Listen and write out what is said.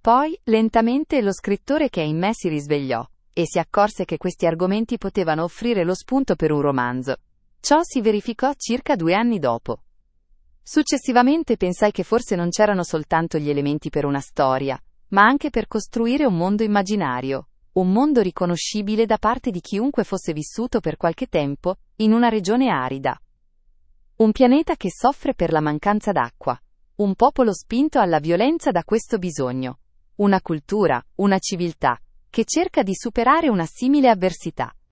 Poi, lentamente, lo scrittore che è in me si risvegliò, e si accorse che questi argomenti potevano offrire lo spunto per un romanzo. Ciò si verificò circa 2 anni dopo. Successivamente pensai che forse non c'erano soltanto gli elementi per una storia, ma anche per costruire un mondo immaginario, un mondo riconoscibile da parte di chiunque fosse vissuto per qualche tempo, in una regione arida. Un pianeta che soffre per la mancanza d'acqua. Un popolo spinto alla violenza da questo bisogno. Una cultura, una civiltà, che cerca di superare una simile avversità.